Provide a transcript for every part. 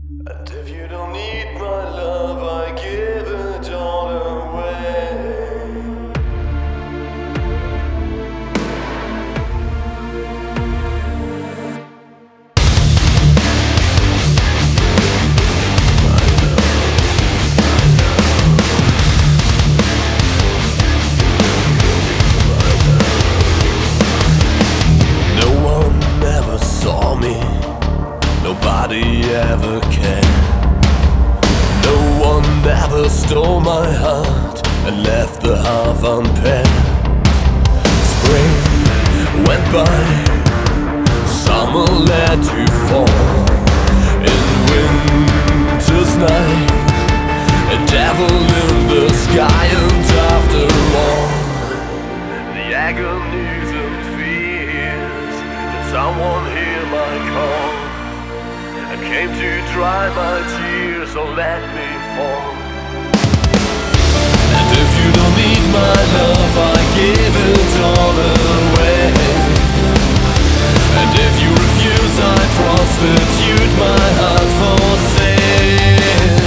And if you don't need my love, I give it all away. No one ever saw me, nobody ever cared. No one ever stole my heart and left the half unpaired. Spring went by, summer led to fall. In winter's night, a devil in the sky. And after all the agonies and fears, did someone hear my call and came to dry my tears, so let me fall. And if you don't need my love, I give it all away. And if you refuse, I prostitute my heart for sale.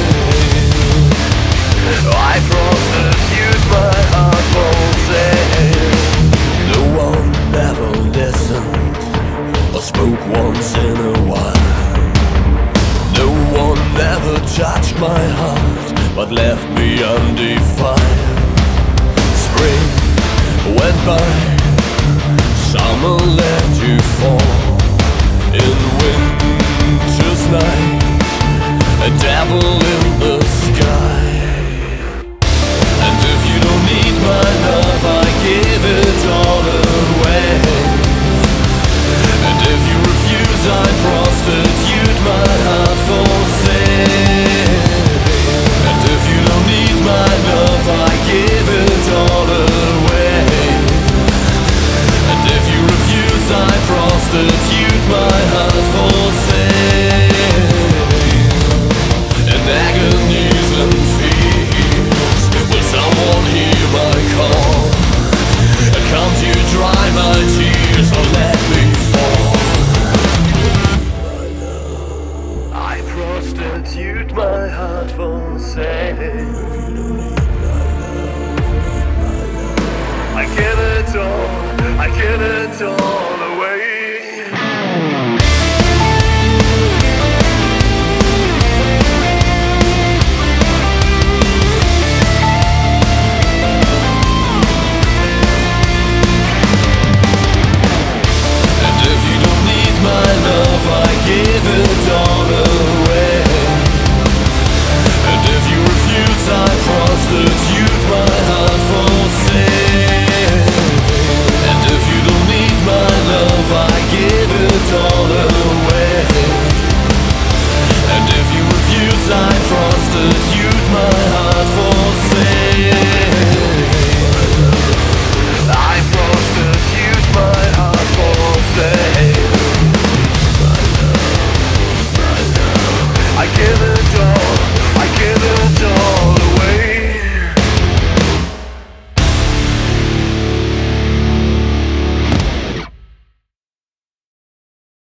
I prostitute my heart for sale. No one ever listened or spoke once in a while. No one ever touched my heart, but left me undefiled. Spring went by, summer led to fall. In winter's night, a devil in the sky. And if you don't need my love, I give it all away. And if you refuse, I prostitute my heart for sale. And if you don't need my love, I give it all away. And if you refuse, I prostitute my heart for sale. In agonies and fears, will someone hear my call and come to dry my tears or let me fall? I prostitute my heart for sale. I give it all, I give it all